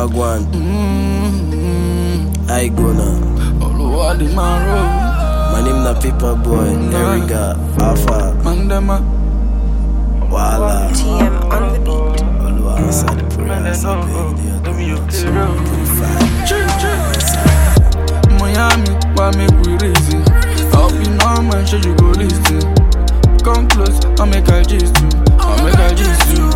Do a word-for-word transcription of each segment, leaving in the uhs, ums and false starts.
Wagwan. Mm-hmm. I go now. My name na Paper Boy. Eriga, Alpha, Mandama, Wala. T M on the beat. Oluwa answer the prayers. I beg the other ones. Miami, why make we reason? I'll be normal, show you go listen. Come close, I'll make a gist you. I'll make a gist you.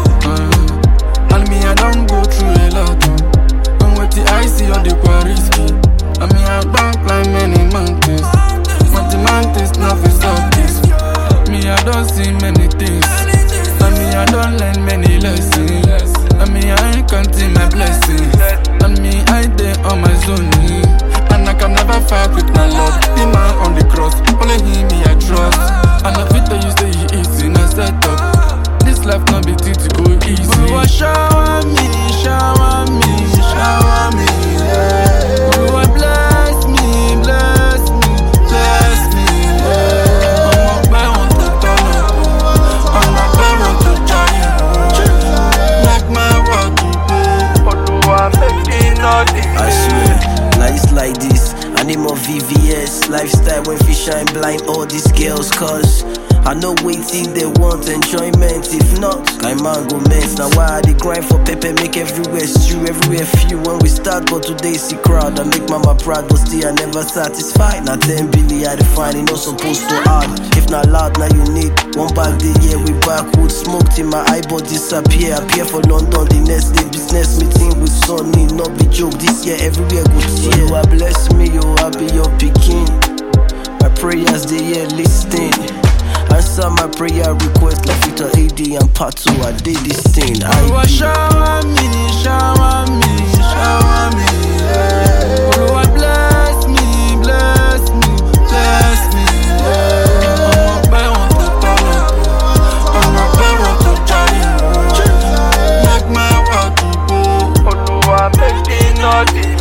Uh, and me, I don't go through a lot. And what the I see on the quite risky. I mean, I don't climb many mountains. But the mountains nothing stop this. Me, I don't see many things. And me, I don't learn many lessons. And me, I ain't counting my blessings. And me, I dey on my zone. And I can never fight with my love. The man on the cross, only him me I trust. And I fit tell you say he easy, na set up. This life not be easy to go easy. Oh, shower me, shower me, shower me, yeah. Oh, bless me, bless me, bless me, yeah. I'm a boy want to turn up, I'm a boy want to giant. Like my walkie day, although I'm making nothing. I swear, life like this. I need more V V S lifestyle when fish shine blind all these girls. Cause I know wait till they want enjoyment. If not, I man go mess. Now why I dey grind for pepper, make everywhere stew, everywhere few when we start. But today see crowd, I make mama proud, but still I never satisfied. Now ten billion I define it, not supposed to hard. If not loud, now you need one back the year we backwood smoke till my eyeball disappear. Appear for London the next day, business meeting with Sonny, not be joke. This year everywhere good cheer. You are bless me, you I be your picking. My prayers they hear listening. Answer my prayer request like Victor A D and part two. I did this thing. I oh, shower me, shower me, shower me, yeah. Oh, bless me, bless me, bless me, yeah. I'm a boy want to turn up, I'm a boy want to giant. Make my walkie day, although I'm making nothing.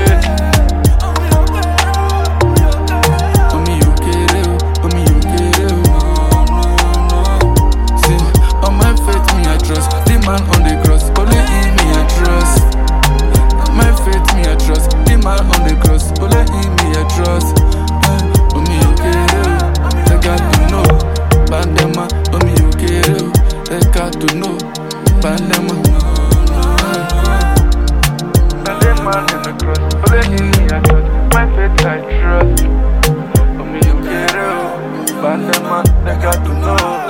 Man on the cross, only in me I trust. My faith me I trust. The man on the cross, only in me I trust. Oh me okay, they got to know. Bandema, oh me okay, they got to know. Bandema. The man on the cross, only in me I trust. My faith I trust. Oh me okay, Bandema, they got to know.